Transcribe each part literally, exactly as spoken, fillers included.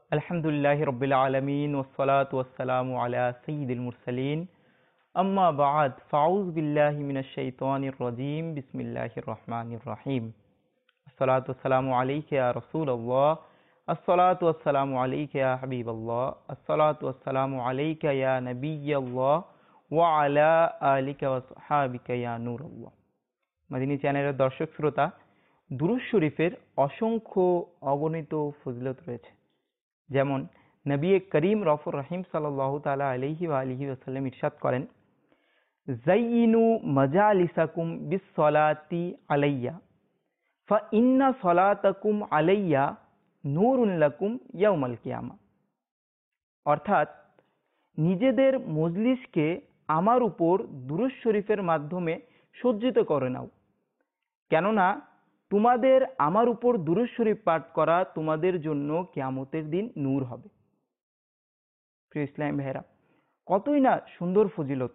আলহামদুলিল্লাহি রাব্বিল আলামিন ওয়াসসালাতু ওয়াসসালামু আলা সাইয়্যিদিল মুরসালিন আম্মা বা'দ ফাউযু বিল্লাহি মিনাশ শাইতানির রাজীম বিসমিল্লাহির রহমানির রহিম আসসালাতু ওয়াসসালামু আলাইকা ইয়া রাসূলুল্লাহ আসসালাতু ওয়াসসালামু আলাইকা ইয়া হাবিবাল্লাহ আসসালাতু ওয়াসসালামু আলাইকা ইয়া নাবিয়্যাল্লাহ ওয়া আলা আলিকা ওয়া সাহবিকা ইয়া নূরাল্লাহ। মদিনী চ্যানেলের দর্শক শ্রোতা, দুরূদ শরীফের অসংখ্য অগণিত ফজিলত রয়েছে। যেমন নবী করিম রফুর রহিম সাল্লাল্লাহু তাআলা আলাইহি ওয়া আলিহি ওয়াসাল্লাম ইরশাদ করেন, যাইয়িনু মাজালিসাকুম বিসসালাতি আলাইয়া ফা ইন্না সালাতাকুম আলাইয়া নূরুন লাকুম ইয়াউমাল কিয়ামা। অর্থাৎ নিজেদের মজলিসকে আমার উপর দুরূদ শরীফের মাধ্যমে সজ্জিত করে নাও, কেননা তোমাদের আমার উপর দুরূদ শরীফ পাঠ করা তোমাদের জন্য কিয়ামতের দিন নূর হবে। প্রিয় ইসলাম ভাইরা, কতই না সুন্দর ফজিলত।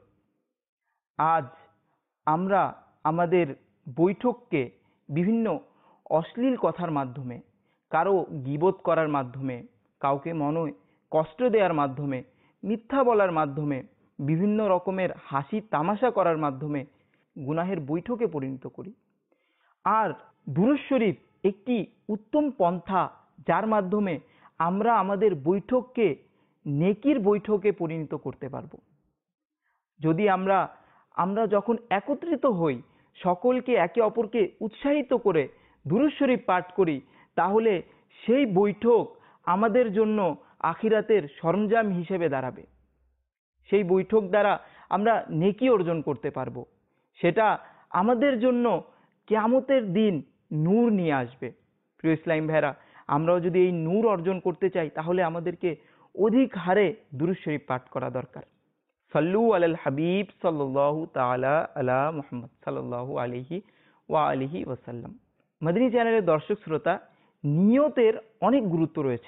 আজ আমরা আমাদের বৈঠককে বিভিন্ন অশ্লীল কথার মাধ্যমে, কারো গীবত করার মাধ্যমে, কাউকে মনে কষ্ট দেওয়ার মাধ্যমে, মিথ্যা বলার মাধ্যমে, বিভিন্ন রকমের হাসি তামাশা করার মাধ্যমে গুনাহের বৈঠকে পরিণত করি। আর দুরূদ শরীফ একটি উত্তম পন্থা, যার মাধ্যমে আমরা আমাদের বৈঠককে নেকির বৈঠকে পরিণত করতে পারবো। যদি আমরা আমরা যখন একত্রিত হই, সকলকে একে অপরকে উৎসাহিত করে দুরূদ শরীফ পাঠ করি, তাহলে সেই বৈঠক আমাদের জন্য আখিরাতের সরঞ্জাম হিসেবে দাঁড়াবে। সেই বৈঠক দ্বারা আমরা নেকি অর্জন করতে পারবো। সেটা আমাদের জন্য কিয়ামতের দিন নূর নিয়ে আসবে। প্রিয় ইসলাম ভাইরা, আমরাও যদি এই নূর অর্জন করতে চাই, তাহলে আমাদেরকে অধিক হারে দুরূদ শরীফ পাঠ করা দরকার। সাল্লু আলাল হাবিব সাল্লাল্লাহু তাআলা আলা মুহাম্মদ সাল্লাল্লাহু আলাইহি ওয়া আলিহি ওয়াসাল্লাম। মদিনী চ্যানেলের দর্শক শ্রোতা, নিয়তের অনেক গুরুত্ব রয়েছে।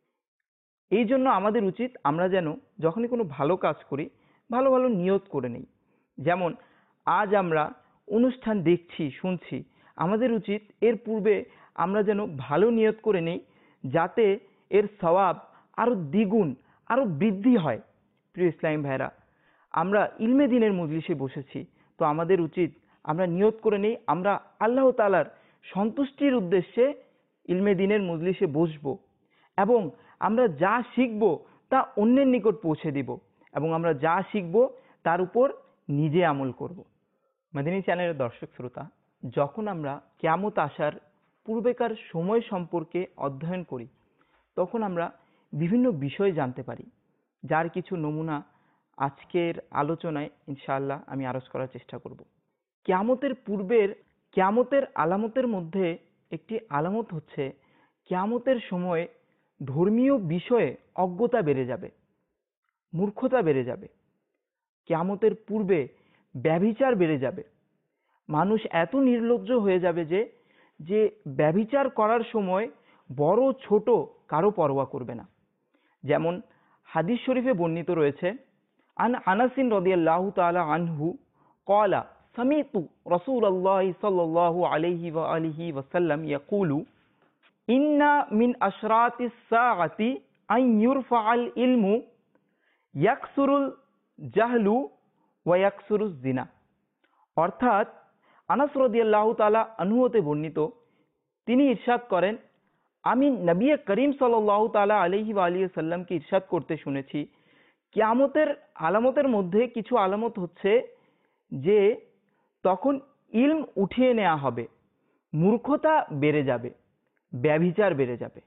এই জন্য আমাদের উচিত আমরা যেন যখনই কোনো ভালো কাজ করি, ভালো ভালো নিয়ত করে নেই। যেমন আজ আমরা অনুষ্ঠান দেখছি, শুনছি, আমাদের উচিত এর পূর্বে আমরা যেন ভালো নিয়ত করে নেই, যাতে এর সওয়াব আরো দ্বিগুণ, আরো বৃদ্ধি হয়। প্রিয় ইসলাম ভাইরা, আমরা ইলমে দ্বীনের মজলিসে বসেছি, তো আমাদের উচিত আমরা নিয়ত করে নেই আমরা আল্লাহ তাআলার সন্তুষ্টির উদ্দেশ্যে ইলমে দ্বীনের মজলিসে বসবো, এবং আমরা যা শিখব তা অন্যের নিকট পৌঁছে দিব, এবং আমরা যা শিখব তার উপর নিজে আমল করব। মদিনী চ্যানেলের দর্শক শ্রোতা, যখন আমরা কিয়ামত আসার পূর্বেকার সময় সম্পর্কে অধ্যয়ন করি, তখন আমরা বিভিন্ন বিষয় জানতে পারি, যার কিছু নমুনা আজকের আলোচনায় ইনশাআল্লাহ আমি আরজ করার চেষ্টা করব। কিয়ামতের পূর্বের কিয়ামতের আলামতের মধ্যে একটি আলামত হচ্ছে, কিয়ামতের সময় ধর্মীয় বিষয়ে অজ্ঞতা বেড়ে যাবে, মূর্খতা বেড়ে যাবে। কিয়ামতের পূর্বে ব্যভিচার বেড়ে যাবে। মানুষ এত নির্লজ্জ হয়ে যাবে যে যে ব্যভিচার করার সময় বড় ছোট কারো পরোয়া করবে না। যেমন হাদিস শরীফে বর্ণিত রয়েছে, আন আনাসিন রাদিয়াল্লাহু তাআলা আনহু ক্বালা সামিতু রাসূলুল্লাহ সাল্লাল্লাহু আলাইহি ওয়া আলিহি ওয়াসাল্লাম ইয়াকুলু ইন্না মিন আশরাতিস সাআতি আন ইউরফাআল ইলমু ইয়াকসুরুল জাহলু ওয়া ইয়াকসুরুজ জিনা। অর্থাৎ আনাস রাদিয়াল্লাহু তাআলা আনহু হতে বর্ণিত, তিনি ইরশাদ করেন, আমি নবী করিম সাল্লাল্লাহু তাআলা আলাইহি ওয়া আলিহি ওয়াসাল্লামকে ইরশাদ করতে শুনেছি, কিয়ামতের আলামতের মধ্যে কিছু আলামত হচ্ছে যে তখন ইলম উঠিয়ে নেওয়া হবে, মূর্খতা বেড়ে যাবে, ব্যভিচার বেড়ে যাবে।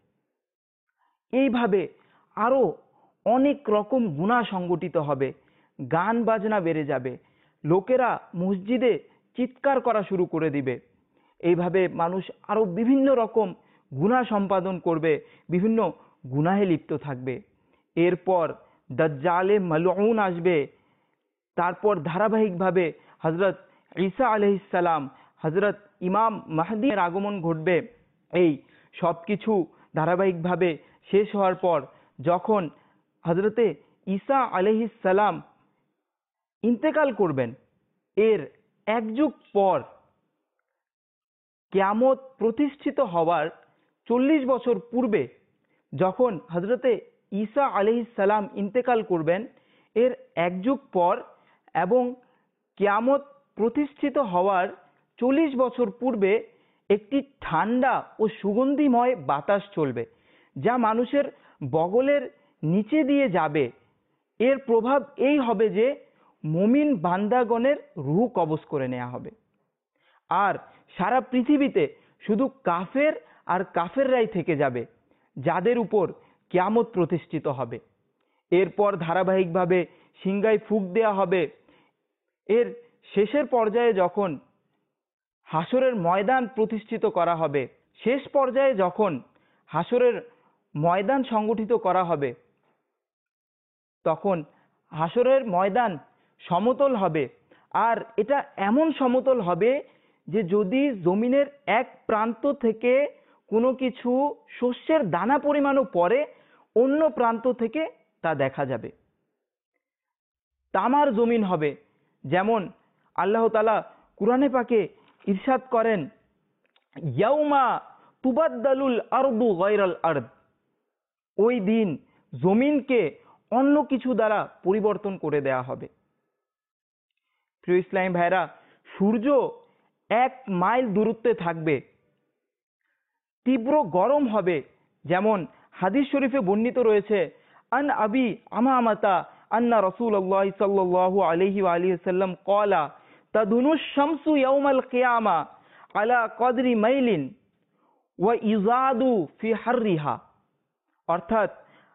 এইভাবে আরো অনেক রকম গুনাহ সংগঠিত হবে, গান বাজনা বেড়ে যাবে, লোকেরা মসজিদে চিৎকার করা শুরু করে দিবে। এইভাবে মানুষ আরো বিভিন্ন রকম গুনাহ সম্পাদন করবে, বিভিন্ন গুনাহে লিপ্ত থাকবে। এরপর দাজ্জালে মালউন আসবে, তারপর ধারাবাহিকভাবে হযরত ঈসা আলাইহিস সালাম, হযরত ইমাম মাহদীর আগমন ঘটবে। এই সব কিছু ধারাবাহিকভাবে শেষ হওয়ার পর যখন হযরতে ঈসা আলাইহিস সালাম ইন্তেকাল করবেন, এর এক যুগ পর কিয়ামত প্রতিষ্ঠিত হওয়ার চল্লিশ বছর পূর্বে যখন হজরতে ঈসা আলাইহিস সালাম ইন্তেকাল করবেন, এর এক যুগ পর এবং কিয়ামত প্রতিষ্ঠিত হওয়ার চল্লিশ বছর পূর্বে একটি ঠান্ডা ও সুগন্ধিময় বাতাস চলবে, যা মানুষের বগলের নিচে দিয়ে যাবে। এর প্রভাব এই হবে যে মুমিন বান্দাগণের রূহ কবজ করে নেওয়া হবে, আর সারা পৃথিবীতে শুধু কাফের আর কাফেররাই থেকে যাবে, যাদের উপর কিয়ামত প্রতিষ্ঠিত হবে। এরপর ধারাবাহিকভাবে সিংহায় ফুঁক দেওয়া হবে। এর শেষের পর্যায়ে যখন হাসরের ময়দান প্রতিষ্ঠিত করা হবে, শেষ পর্যায়ে যখন হাসরের ময়দান সংগঠিত করা হবে, তখন হাসরের ময়দান সমতল হবে। আর এটা এমন সমতল হবে যে যদি জমিনের এক প্রান্ত থেকে কোনো কিছু শস্যের দানা পরিমাণও পড়ে, অন্য প্রান্ত থেকে তা দেখা যাবে। তামার জমিন হবে, যেমন আল্লাহ তাআলা কুরআনে পাকে ইরশাদ করেন, ইয়াউমা তুবাদ্দালুল আরদু গায়রাল আরদ। ওই দিন জমিনকে অন্য কিছু দ্বারা পরিবর্তন করে দেয়া হবে। প্রিয় ইসলামী ভাইরা, সূর্য এক মাইল দূরত্বে থাকবে, তীব্র গরম হবে, যেমন হাদিস শরীফে বর্ণিত রয়েছে, আন আবি আমামাতা আন্না রাসূলুল্লাহ সাল্লাল্লাহু আলাইহি ওয়া আলিহি ওয়াসাল্লাম ক্বালা তাদুনুশ শামসু ইয়াউমাল কিয়ামা আলা কদরি মাইলিন ওয়া ইজাদু ফি হাররিহা। অর্থাৎ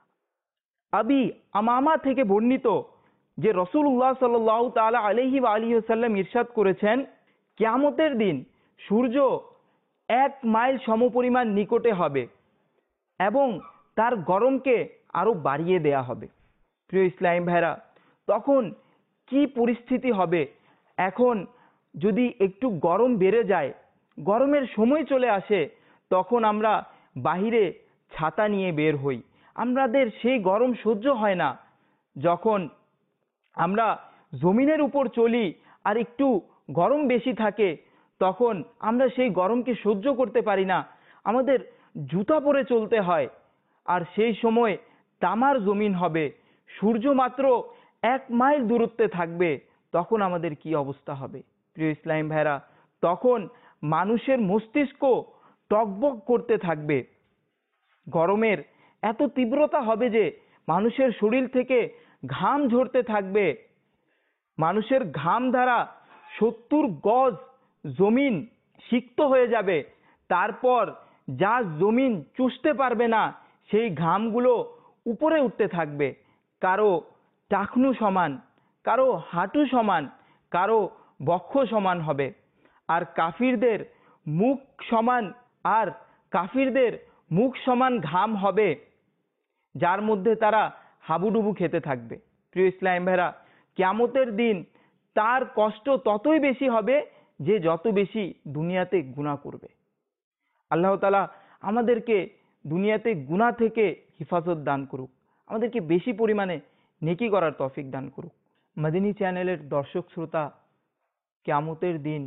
আবি আমামা থেকে বর্ণিত যে রাসূলুল্লাহ সাল্লাল্লাহু তাআলা আলাইহি ওয়া আলিহি ওয়াসাল্লাম ইরশাদ করেছেন, কিয়ামতের দিন সূর্য এক মাইল সমপরিমাণ নিকটে হবে এবং তার গরমকে আরো বাড়িয়ে দেয়া হবে। প্রিয় ইসলাম ভাইরা, তখন কি পরিস্থিতি হবে? এখন যদি একটু গরম বেড়ে যায়, গরমের সময় চলে আসে, তখন আমরা বাহিরে ছাতা নিয়ে বের হই। আমাদের সেই গরম সহ্য হয় না। যখন আমরা জমিনের উপর চলি আর একটু গরম বেশি থাকে, তখন আমরা সেই গরমকে সহ্য করতে পারি না, আমাদের জুতা পরে চলতে হয়। আর সেই সময় তামার জমিন হবে, সূর্য মাত্র এক মাইল দূরত্বে থাকবে, তখন আমাদের কি অবস্থা হবে? প্রিয় ইসলাম ভাইরা, তখন মানুষের মস্তিষ্ক টকবক করতে থাকবে। গরমের এত তীব্রতা হবে যে মানুষের শরীর থেকে ঘাম ঝরতে থাকবে। মানুষের ঘাম দ্বারা সত্তর গজ জমিন সিক্ত হয়ে যাবে। তারপর যা জমিন চুষতে পারবে না, সেই ঘামগুলো উপরে উঠতে থাকবে। কারো টাকনু সমান, কারো হাঁটু সমান, কারো বক্ষ সমান হবে। আর কাফিরদের মুখ সমান, আর কাফিরদের মুখ সমান ঘাম হবে, যার মধ্যে তারা হাবুডুবু খেতে থাকবে। প্রিয় ইসলাম ভাইরা, কিয়ামতের দিন তার কষ্ট ততই বেশি হবে যে যত বেশি দুনিয়াতে গুনাহ করবে। আল্লাহ তাআলা আমাদেরকে দুনিয়াতে গুনাহ থেকে হেফাজত দান করুক, আমাদেরকে বেশি পরিমাণে নেকি করার তৌফিক দান করুক। মদিনী চ্যানেলের দর্শক শ্রোতা, কিয়ামতের দিন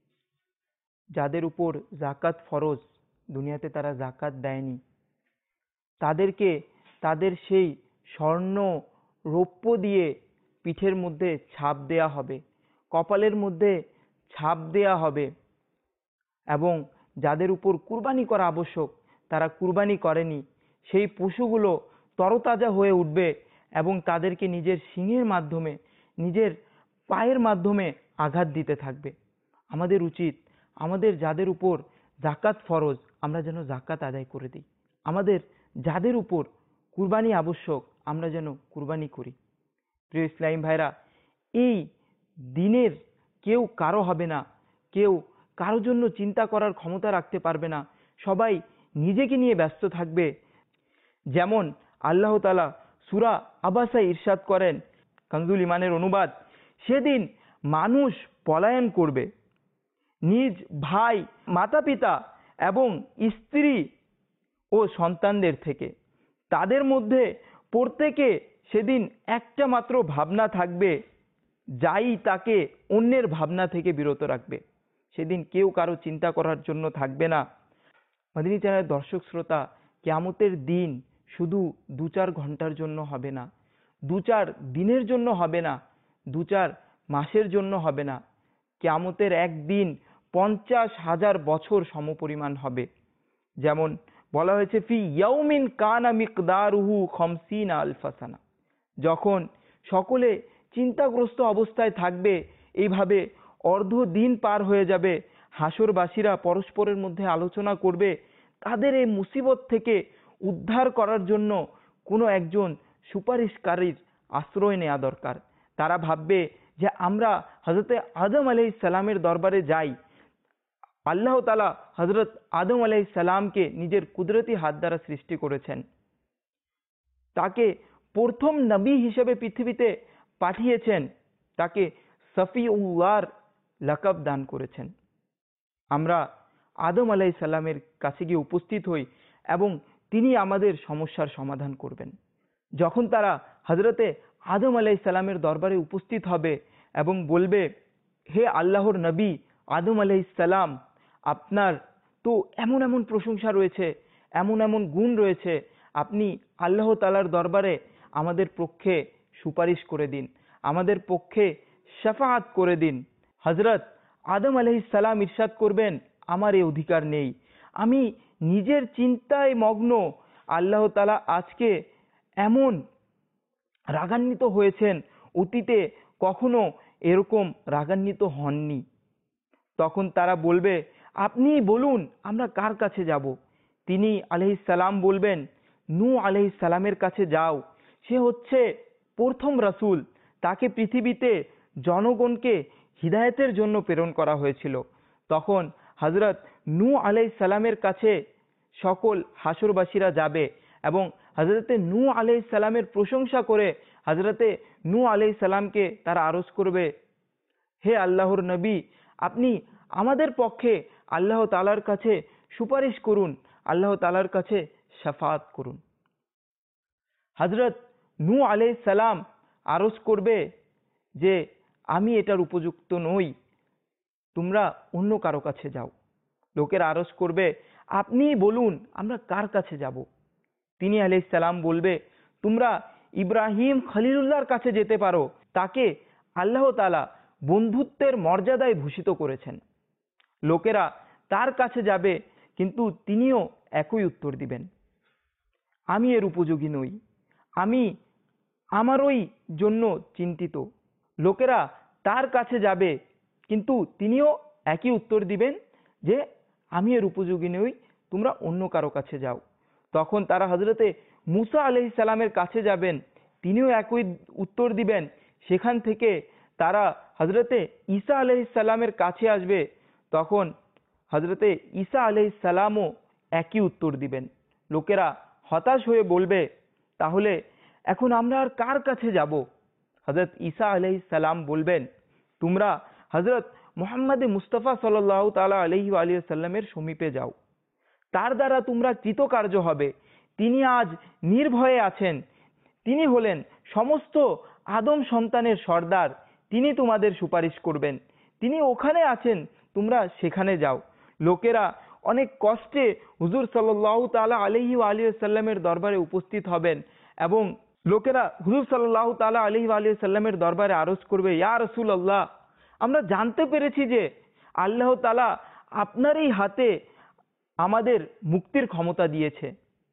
যাদের উপর যাকাত ফরজ, দুনিয়াতে তারা যাকাত দেয়নি, তাদেরকে তাদের সেই স্বর্ণ রৌপ্য দিয়ে পিঠের মধ্যে ছাপ দেয়া হবে, কপালের মধ্যে ছাপ দেয়া হবে। এবং যাদের উপর কুরবানি করা আবশ্যক, তারা কুরবানি করেনি, সেই পশুগুলো তরতাজা হয়ে উঠবে এবং তাদেরকে নিজের শিংয়ের মাধ্যমে, নিজের পায়ের মাধ্যমে আঘাত দিতে থাকবে। আমাদের উচিত, আমাদের যাদের উপর যাকাত ফরজ, আমরা যেন যাকাত আদায় করে দিই। আমাদের যাদের উপর কুরবানি আবশ্যক, আমরা যেন কুরবানি করি। প্রিয় ইসলাম ভাইরা, এই দিনের কেউ কারো হবে না, কেউ কারোর জন্য চিন্তা করার ক্ষমতা রাখতে পারবে না, সবাই নিজেকে নিয়ে ব্যস্ত থাকবে। যেমন আল্লাহ তাআলা সূরা আবাসায় ইরশাদ করেন, কানজুল ইমানের অনুবাদ, সেদিন মানুষ পলায়ন করবে নিজ ভাই, মাতা পিতা এবং স্ত্রী ও সন্তানদের থেকে। তাদের মধ্যে প্রত্যেকে সেদিন একটা মাত্র ভাবনা থাকবে, যাই তাকে অন্যের ভাবনা থেকে বিরত রাখবে। সেদিন কেউ কারো চিন্তা করার জন্য থাকবে না। মদিনী চ্যানেলের দর্শক শ্রোতা, কিয়ামতের দিন শুধু দু চার ঘন্টার জন্য হবে না, দু চার দিনের জন্য হবে না, দু চার মাসের জন্য হবে না, কিয়ামতের একদিন পঞ্চাশ হাজার বছর সমপরিমাণ হবে। যেমন বলা হয়েছে ফি ইয়াউমিন কানা মিকদারুহু খামসিনা আলফা সানা। যখন সকলে চিন্তাগ্রস্ত অবস্থায় থাকবে, এইভাবে অর্ধ দিন পার হয়ে যাবে, হাসরবাসীরা পরস্পরের মধ্যে আলোচনা করবে তাদের এই মুসিবত থেকে উদ্ধার করার জন্য কোনো একজন সুপারিশকারীর আশ্রয় নেওয়া দরকার। তারা ভাববে যে আমরা হযরতে আদম আলাইহিস সালামের দরবারে যাই। আল্লাহ তাআলা হযরত আদম আলাইহিস সালামকে নিজের কুদরতি হাত দ্বারা সৃষ্টি করেছেন, তাকে প্রথম নবী হিসেবে পৃথিবীতে পাঠিয়েছেন, তাকে সফিউল্লাহর লাকাব দান করেছেন। আমরা আদম আলাইহিস সালামের কাছে গিয়ে উপস্থিত হই এবং তিনি আমাদের সমস্যার সমাধান করবেন। যখন তারা হযরতে আদম আলাইহিস সালামের দরবারে উপস্থিত হবে এবং বলবে, হে আল্লাহর নবী আদম আলাইহিস সালাম, আপনার তো এমন এমন প্রশংসা রয়েছে, এমন এমন গুণ রয়েছে, আপনি আল্লাহ তাআলার দরবারে আমাদের পক্ষে সুপারিশ করে দিন, আমাদের পক্ষে শাফাআত করে দিন। হযরত আদম আলাইহিস সালাম ইরশাদ করবেন, আমার এই অধিকার নেই, আমি নিজের চিন্তায় মগ্ন। আল্লাহ তাআলা আজকে এমন রাগান্বিত হয়েছেন, অতীতে কখনো এরকম রাগান্বিত হননি। তখন তারা বলবে, আপনি বলুন আমরা কার কাছে যাব? তিনি আলাইহিস সালাম বলবেন, নূহ আলাইহিস সালামের কাছে যাও, সে হচ্ছে প্রথম রাসূল, তাকে পৃথিবীতে জনগণকে হিদায়াতের জন্য প্রেরণ করা হয়েছিল। তখন হযরত নূহ আলাইহিস সালামের কাছে সকল হাসরবাসীরা যাবে এবং হযরতে নূহ আলাইহিস সালামের প্রশংসা করে হযরতে নূহ আলাইহিস সালামকে তারা আরজ করবে, হে আল্লাহর নবী, আপনি আমাদের পক্ষে আল্লাহ তাআলার কাছে সুপারিশ করুন, আল্লাহ তাআলার কাছে শাফাআত করুন। হযরত নূহ আলাইহিস সালাম আরজ করবে যে আমি এটার উপযুক্ত নই, তোমরা অন্য কারো কাছে যাও। লোকেরা আরজ করবে, আপনি বলুন আমরা কার কাছে যাব? তিনি আলাইহিস সালাম বলবে, তোমরা ইব্রাহিম খলিলুল্লাহর কাছে যেতে পারো, তাকে আল্লাহ তাআলা বন্ধুত্বের মর্যাদায় ভূষিত করেছেন। লোকেরা তার কাছে যাবে, কিন্তু তিনিও একই উত্তর দিবেন, আমি এর উপযোগী নই, আমি আমারই জন্য চিন্তিত। লোকেরা তার কাছে যাবে, কিন্তু তিনিও একই উত্তর দিবেন যে আমি এর উপযোগী নই, তোমরা অন্য কারো কাছে যাও। তখন তারা হযরতে মুসা আলাইহিস সালামের কাছে যাবেন, তিনিও একই উত্তর দিবেন। সেখান থেকে তারা হযরতে ঈসা আলাইহিস সালামের কাছে আসবে, তখন হযরতে ঈসা আলাইহিস সালামও একই উত্তর দিবেন। লোকেরা হতাশ হয়ে বলবে, তাহলে এখন আমরা আর কার কাছে যাব? হযরত ঈসা আলাইহিস সালাম বলবেন, তোমরা হযরত মুহাম্মদ মুস্তাফা সাল্লাল্লাহু তাআলা আলাইহি ওয়া আলিহি সাল্লামের সমীপে যাও, তার দ্বারা তোমরা কৃতকার্য হবে। তিনি আজ নির্ভয়ে আছেন, তিনি হলেন সমস্ত আদম সন্তানের সর্দার, তিনি তোমাদের সুপারিশ করবেন, তিনি ওখানে আছেন, তোমরা সেখানে যাও। লোকেরা অনেক কষ্টে হুজুর সাল্লাল্লাহু তাআলা আলাইহি ওয়া আলিহি সাল্লামের দরবারে উপস্থিত হবেন এবং লোকেরা হুজুর সাল্লাল্লাহু তাআলা আলাইহি ওয়া আলিহি সাল্লামের দরবারে আরজ করবে, ইয়া রাসূলুল্লাহ, আমরা জানতে পেরেছি যে আল্লাহ তাআলা আপনারই হাতে আমাদের মুক্তির ক্ষমতা দিয়েছে।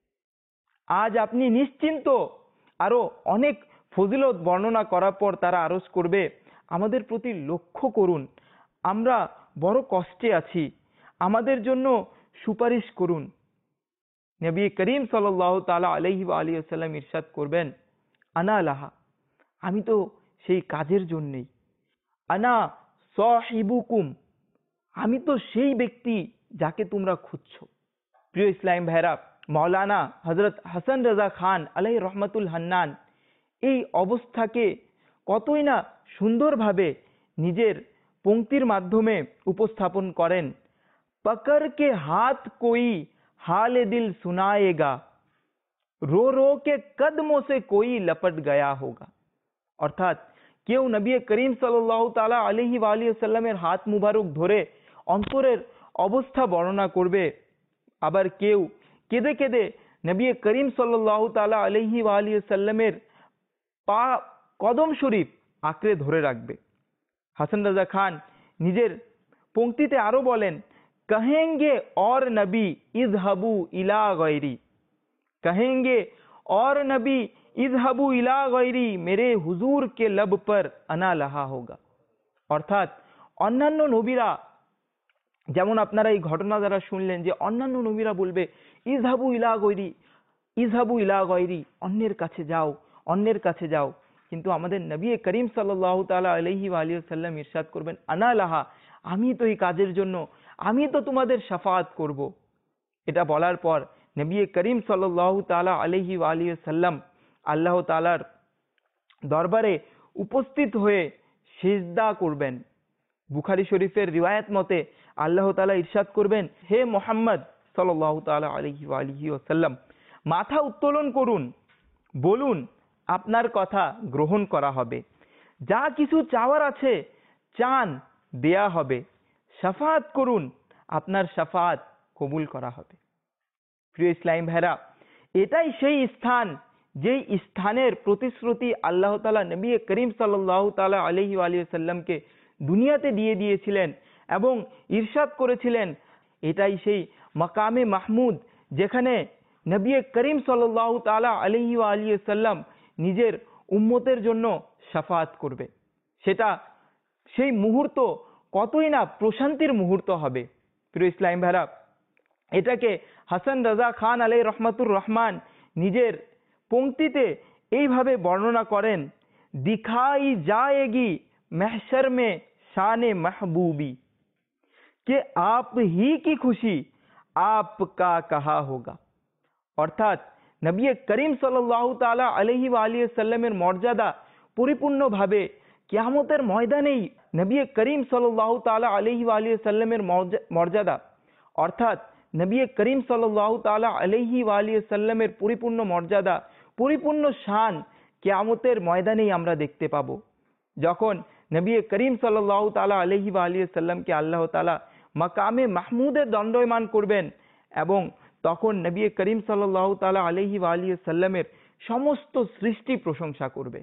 আজ আপনি নিশ্চিন্ত। আরো অনেক ফজিলত বর্ণনা করার পর তারা আরজ করবে, আমাদের প্রতি লক্ষ্য করুন, আমরা বড় কষ্টে আছি, আমাদের জন্য সুপারিশ করুন। নবী করিম সাল্লাল্লাহু তাআলা আলাইহি ওয়া আলিহি ওয়াসাল্লাম ইরশাদ করবেন, আনা লাহা, আমি তো সেই কাজের জন্যই। আনা সাহিবুকুম, আমি তো সেই ব্যক্তি যাকে তোমরা খুঁজছো। প্রিয় ইসলাম ভাইরা, মাওলানা হযরত হাসান রাজা খান আলাইহি রহমাতুল হান্নান এই অবস্থাকে কতই না সুন্দরভাবে নিজের পংক্তির মাধ্যমে উপস্থাপন করেন। পকড় কে হাত কোই হালে দিল সুনায়েগা, রো রো কে কদমোं से कोई लपट गया होगा। অর্থাৎ কেউ নবী করিম সাল্লাল্লাহু তাআলা আলাইহি ওয়া আলিহি সাল্লামের হাত মুবারক ধরে অন্তরের অবস্থা বর্ণনা করবে, আবার কেউ কেঁদে কেঁদে নবী করিম সাল্লাল্লাহু তাআলা আলাইহি ওয়া আলিহি সাল্লামের পা কদম শরীফ আঁকড়ে ধরে রাখবে। হাসান রাজা খান নিজের পংক্তিতে আরো বলেন, कहेंगे और नबी इज़हबू इला गैरी, कहेंगे और नबी इज़हबू इला गैरी, मेरे हुजूर के लब पर अना लहा होगा। অর্থাৎ অন্যান্য নবীরা, যেমন আপনারা এই ঘটনা দ্বারা শুনলেন যে অন্যান্য নবীরা বলবে ইযহাবু ইলা গৈরি, ইযহাবু ইলা গৈরি, অন্যের কাছে যাও, অন্যের কাছে যাও। কিন্তু আমাদের নবী করিম সাল্লাল্লাহু তাআলা আলাইহি ওয়া আলিহি ওয়াসাল্লাম ইরশাদ করবেন, আনা লাহা, আমি তো এই কাজের জন্য, আমি তো তোমাদের শাফাআত করব। এটা বলার পর নবী করিম সাল্লাল্লাহু তাআলা আলাইহি ওয়া আলিহি ওয়াসাল্লাম আল্লাহ তাআলার দরবারে উপস্থিত হয়ে সিজদা করবেন। বুখারী শরীফের রিওয়ায়াত মতে আল্লাহ তাআলা ইরশাদ করবেন, হে মুহাম্মদ সাল্লাল্লাহু তাআলা আলাইহি ওয়া আলিহি ওয়াসাল্লাম, মাথা উত্তোলন করুন, বলুন আপনার কথা গ্রহণ করা হবে, যা কিছু চাওয়ার আছে চান দেয়া হবে, শাফাআত করুন আপনার শাফাআত কবুল করা হবে। প্রিয় ইসলাম ভাইরা, এটাই সেই স্থান যেই স্থানের প্রতিশ্রুতি আল্লাহ তাআলা নবী করিম সাল্লাল্লাহু তাআলা আলাইহি ওয়া আলিহি ওয়াসাল্লামকে দুনিয়াতে দিয়ে দিয়েছিলেন এবং ইরশাদ করেছিলেন, এটাই সেই মাকামে মাহমুদ যেখানে নবী করিম সাল্লাল্লাহু তাআলা আলাইহি ওয়া আলিহি ওয়াসাল্লাম নিজের উম্মতের জন্য শাফাআত করবে। সেটা সেই মুহূর্ত কতই না প্রশান্তির মুহূর্ত হবে। প্রিয় ইসলাম ভাইরা, এটাকে হাসান রাজা খান আলাইহি রহমাতুর রহমান নিজের পংক্তিতে এইভাবে বর্ণনা করেন, দিখাই जाएगी महशर में शान महबूबी कि आप ही की खुशी आपका कहा होगा। অর্থাৎ নবী করিম সাল্লাল্লাহু তাআলা আলাইহি ওয়া আলিহি সাল্লামের মর্যাদা পরিপূর্ণভাবে কিয়ামতের ময়দানেই নবী করিম সাল্লাল্লাহু তাআলা আলাইহি ওয়া আলিহি সাল্লামের মর্যাদা, অর্থাৎ নবী করিম সাল্লাল্লাহু তাআলা আলাইহি ওয়া আলিহি সাল্লামের পরিপূর্ণ মর্যাদা, পরিপূর্ণ শান কিয়ামতের ময়দানেই আমরা দেখতে পাবো। যখন নবী করিম সাল্লাল্লাহু তাআলা আলাইহি ওয়া আলিহি সাল্লামকে আল্লাহ তাআলা মাকামে মাহমুদে দণ্ডায়মান করবেন এবং তখন নবী করিম সাল্লাল্লাহু তাআলা আলাইহি ওয়া আলিহি সাল্লামের সমস্ত সৃষ্টি প্রশংসা করবে।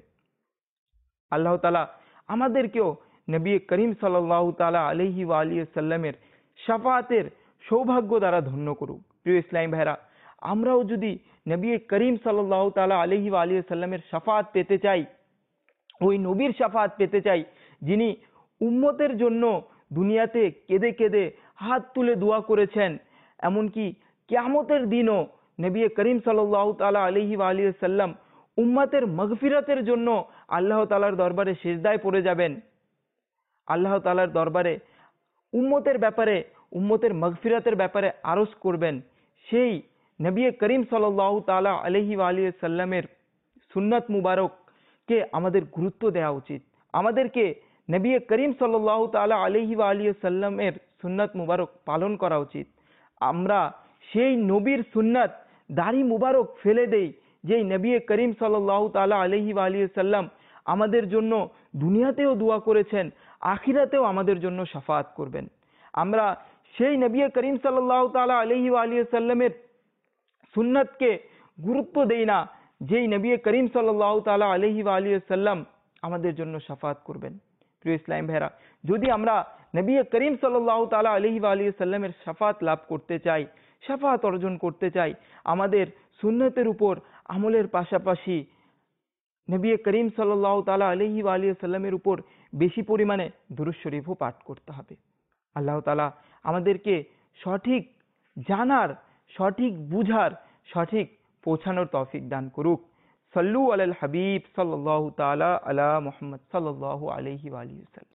আল্লাহ তাআলা আমাদেরকেও নবী করিম সাল্লাল্লাহু তাআলা আলাইহি ওয়া আলিহি সাল্লামের শাফাআতের সৌভাগ্য দ্বারা ধন্য করুক। প্রিয় ইসলাম ভাইরা, আমরাও যদি নবী করিম সাল্লাল্লাহু তাআলা আলাইহি ওয়া আলিহি সাল্লামের শাফাআত পেতে চাই, ওই নবীর শাফাআত পেতে চাই যিনি উম্মতের জন্য দুনিয়াতে কেঁদে কেঁদে হাত তুলে দোয়া করেছেন, এমনকি কিয়ামতের দিনও নবী করিম সাল্লাল্লাহু তাআলা আলাইহি ওয়া আলিহি সাল্লাম উম্মতের মাগফিরাতের জন্য আল্লাহ তাআলার দরবারে সিজদায় পড়ে যাবেন, আল্লাহ তাআলার দরবারে উম্মতের ব্যাপারে, উম্মতের মাগফিরাতের ব্যাপারে আরজ করবেন। সেই নবী করিম সাল্লাল্লাহু তাআলা আলাইহি ওয়া আলিহি সাল্লামের সুন্নাত মুবারককে আমাদের গুরুত্ব দেওয়া উচিত। আমাদেরকে নবী করিম সাল্লাল্লাহু তাআলা আলাইহি ওয়া আলিহি সাল্লামের সুন্নাত মুবারক পালন করা উচিত। আমরা সেই নবীর সুন্নাত দাড়ি মুবারক ফেলে দেই, যেই নবী করিম সাল্লাল্লাহু তাআলা আলাইহি ওয়া আলিহি সাল্লাম আমাদের জন্য দুনিয়াতেও দোয়া করেছেন, আখিরাতেও আমাদের জন্য শাফাআত করবেন। আমরা সেই নবী করিম সাল্লাল্লাহু তাআলা আলাইহি ওয়া আলিহি সাল্লামের সুন্নাতকে গুরুত্ব দেই না, যেই নবী করিম সাল্লাল্লাহু তাআলা আলাইহি ওয়া আলিহি সাল্লাম আমাদের জন্য শাফাআত করবেন। প্রিয় ইসলাম ভাইরা, যদি আমরা নবী করিম সাল্লাল্লাহু তাআলা আলাইহি ওয়া আলিহি সাল্লামের শাফাআত লাভ করতে চাই, শাফাআত অর্জন করতে চাই, আমাদের সুন্নতের উপর আমলের পাশাপাশি নবী করিম সাল্লাল্লাহু তাআলা আলাইহি ওয়া আলিহি সাল্লামের উপর বেশি পরিমাণে দুরূদ শরীফও পাঠ করতে হবে। আল্লাহ তাআলা আমাদেরকে সঠিক জানার, সঠিক বুঝার, সঠিক পৌঁছানোর তৌফিক দান করুক। সাল্লু আলাল হাবিব সাল্লাল্লাহু তাআলা আলা মুহাম্মদ সাল্লাল্লাহু আলাইহি ওয়া আলিহি ওয়াসাল্লাম।